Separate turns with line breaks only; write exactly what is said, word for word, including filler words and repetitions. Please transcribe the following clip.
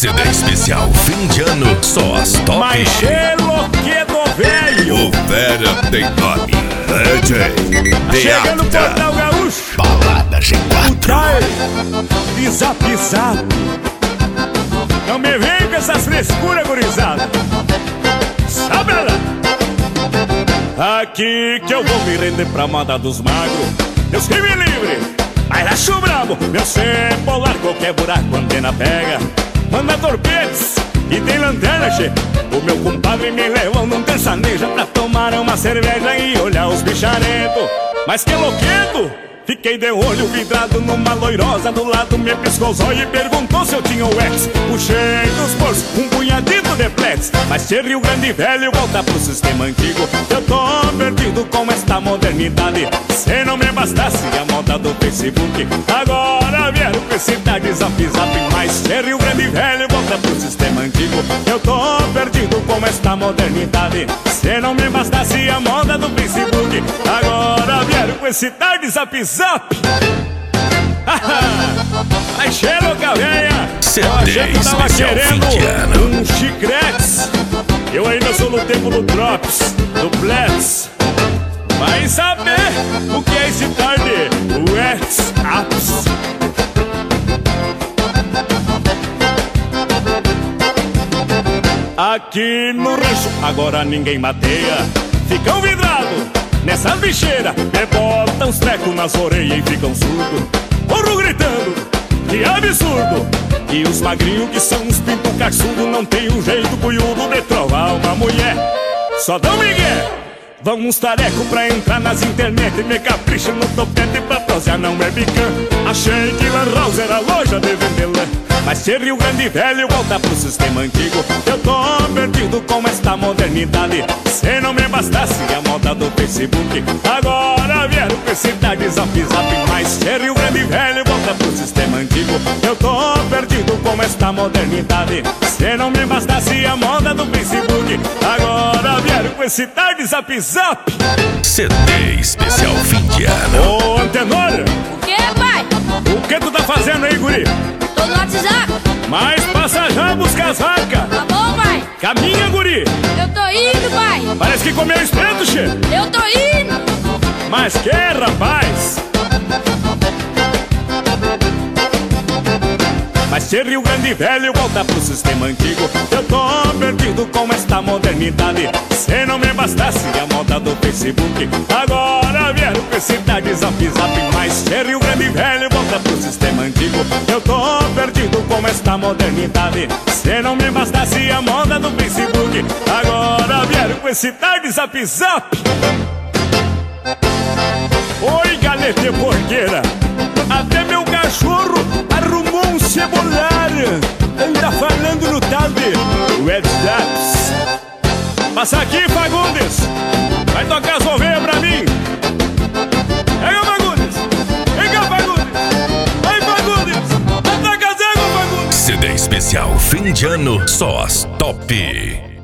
C D especial fim de ano, só as top.
Mas pelo que do velho,
o Vera tem nome. D J
chega no Portal Gaúcho,
Balada G quatro.
De zap zap. Não me vem com essas frescuras, gurizada. Sabe lá? Aqui que eu vou me render pra moda dos magros. Deus que me livre, mas acho brabo. Meu cepolar, qualquer buraco, antena pega. Manda torpedos e tem lanterna, che. O meu compadre me levou num terçaneja pra tomar uma cerveja e olhar os bicharentos. Mas que louquedo! Fiquei de olho vidrado numa loirosa do lado, me piscou os olhos e perguntou se eu tinha o ex. Puxei dos bolsos um punhadito de plex, mas se Rio Grande Velho volta pro sistema antigo, eu tô perdido com esta modernidade. Se não me bastasse a moda do Facebook, agora vieram com esse tal de zap zap. Mas se Rio Grande Velho volta pro sistema antigo, eu tô perdido com esta modernidade. Se não me bastasse a moda do Facebook, agora vieram com esse tal de zap zap. Aí cheiro, caveia.
C D especial fim de ano.
Um chicretes. Eu ainda sou no tempo do Drops, do Blitz. Vai saber o que é esse tal de WhatsApps. Aqui no rancho agora ninguém mateia. Ficam vidrados nessas bicheiras, me botam uns trecos nas orelhas e ficam surdos. Corro gritando, que absurdo. E os magrinhos que são uns pinto caçudo não tem um jeito cunhudo de trovar uma mulher. Só dão migué, vão uns tareco pra entrar nas internet. Me capricha no topete pra prosear, não é bicã. Achei que Lan House era loja de vender lã, mas se Rio Grande Velho volta pro sistema antigo, eu tô perdido com esta modernidade. Se não me bastasse a moda do Facebook, agora vieram com esse tal de zap zap. Mas se Rio Grande Velho volta pro sistema antigo, eu tô perdido com esta modernidade. Se não me bastasse a moda do Facebook, agora vieram com esse tal de zap zap.
C D especial fim de ano.
Ô, Antenor!
O que, pai?
O que tu tá fazendo aí, guri?
Tô no WhatsApp.
Mas passa já buscar as vacas.
Tá bom, pai?
Caminha, guri.
Eu tô indo, pai.
Parece que comeu espeto, che.
Eu tô indo.
Mas que, rapaz? Mas se Rio Grande Velho volta pro sistema antigo, eu tô perdido com esta modernidade. Se não me bastasse a moda do Facebook, agora vieram com esse tal de zap zap. Mas se Rio Grande Velho volta pro sistema antigo, eu tô perdido com esta modernidade. Se não me bastasse a moda do Facebook, agora vieram com esse tal de zap zap. Oi, galete porqueira, até meu cachorro arrumou um cebolar. Anda falando no tal de WhatsApp. Passa aqui, Fagundes. Vai tocar as ovelhas pra mim. Pega, Fagundes. Pega, Fagundes. Vai, Fagundes. Vai tocar as águas, Fagundes.
C D especial fim de ano, só as top.